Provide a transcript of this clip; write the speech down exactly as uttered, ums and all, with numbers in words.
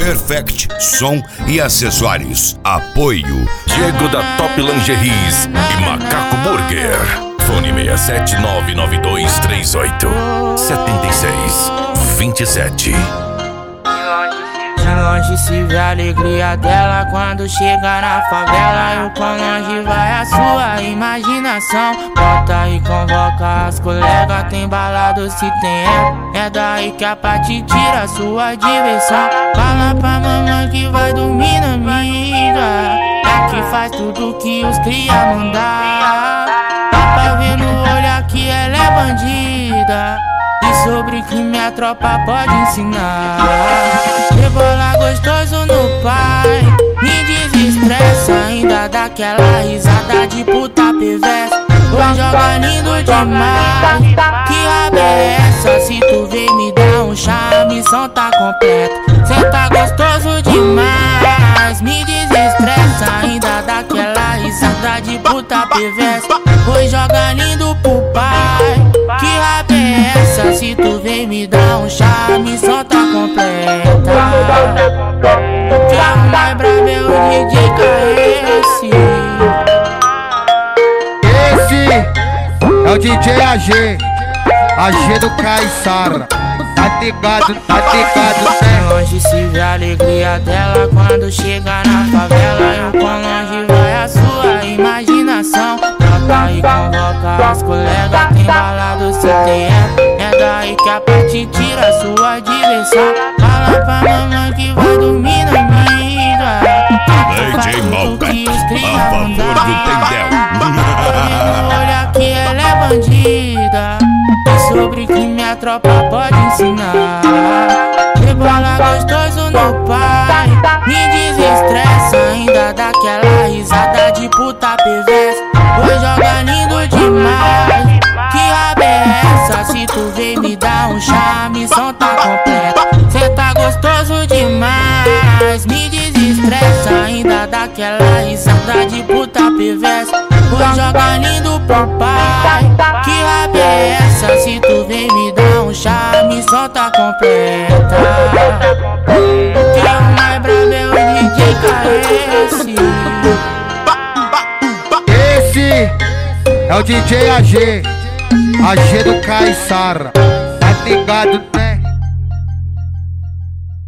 Perfect Som e Acessórios. Apoio Diego da Top Lingeries e Macaco Burger. Fone seis sete nove nove dois três oito sete seis dois sete. De longe se vê a alegria dela quando chega na favela. E o quão longe vai a sua imaginação. Bota e convoca as colegas, tem balado se tem é. É daí que a Paty tira a sua diversão. Fala pra mamãe que vai dormir na amiga. É que faz tudo que os cria mandar. Dá pra ver no olhar que ela é bandida. E sobre crime a tropa pode ensinar. Rebola gostoso no pai, me desestressa. Ainda dá aquela risada de puta perversa. Hoje joga lindo demais, que raba é essa? Se tu vem me dar um chá, a missão tá completa. Cê tá gostoso demais, me desestressa. Ainda dá aquela risada de puta perversa. Hoje joga lindo pro pai, que raba é essa? Se tu vem me dar um chá, a missão tá completa. Que é mais brabo é o D J K S. Esse é o D J A G, A G do Caiçara. Tá ligado, tá ligado, né? Longe se vê a alegria dela quando chega na favela. E o quão longe vai a sua imaginação. Trota e convoca as colegas, tem balado se tem é. É daí que a Paty tira a sua diversão. Fala pra mamãe que vai dormir na amiga. D J Malbec, a favor do Tendel. Olha que ela é bandida. E sobre crime a tropa pode ensinar. Rebola gostoso no pai, me desestressa. Ainda dá aquela risada de puta perversa. Hoje joga lindo demais, que raba é essa? Se tu vem me dar um chá, a missão tá completa. Cê tá gostoso demais, me desestressa. Ainda dá aquela risada de puta perversa. Hoje joga lindo pro pai, que raba é essa? Se tu vem me dar um chá, a missão tá completa. Que é o mais brabo é o D J K S. Esse é o D J A G, A G do Caiçara. Tá ligado, né?